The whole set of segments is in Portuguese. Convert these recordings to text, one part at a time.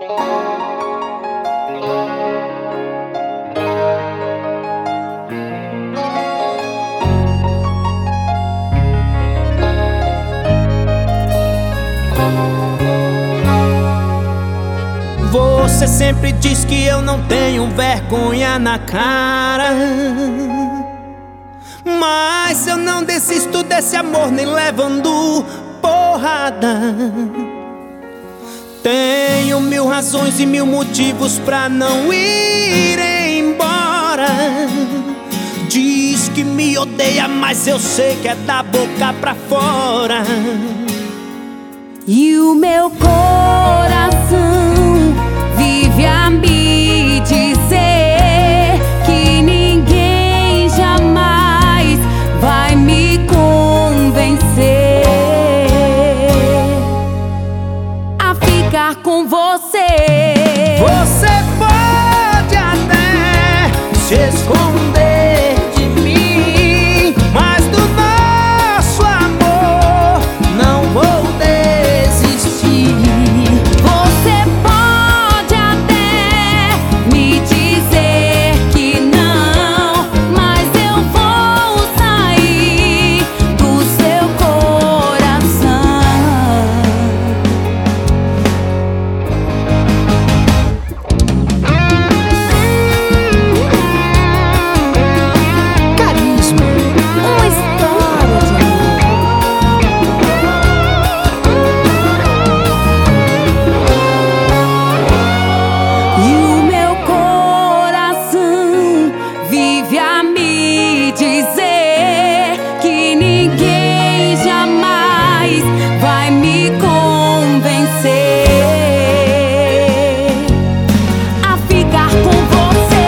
Você sempre diz que eu não tenho vergonha na cara, mas eu não desisto desse amor nem levando porrada. Tenho mil razões e mil motivos pra não ir embora. Diz que me odeia, mas eu sei que é da boca pra fora. E o meu coração vive a me dizer que ninguém jamais vai me convencer a ficar com você. Você pode até se esconder de mim, mas do nosso amor não vou desistir. Você pode até me dizer que não, mas eu vou sair do seu coração. Carisma, uma história de amor. E o meu coração vive a me dizer que ninguém jamais vai me convencer a ficar com você.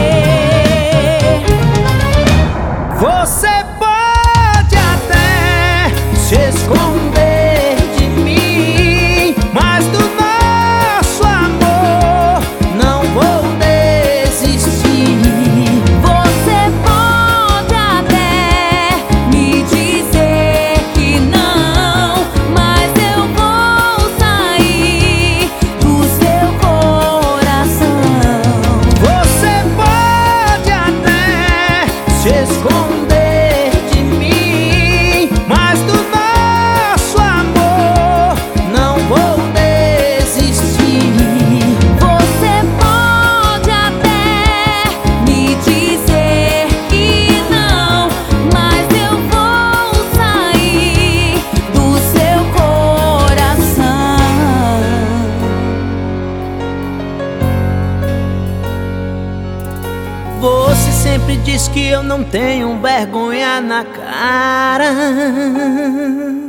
Você pode até se esconder de mim, mas do nosso amor não vou desistir. Você pode até me dizer que não, mas eu vou sair do seu coração. Você pode até se esconder de mim, mas do nosso amor não vou desistir. Você pode até me dizer que não, mas eu vou sair do seu coração. Você sempre diz que eu não tenho vergonha na cara,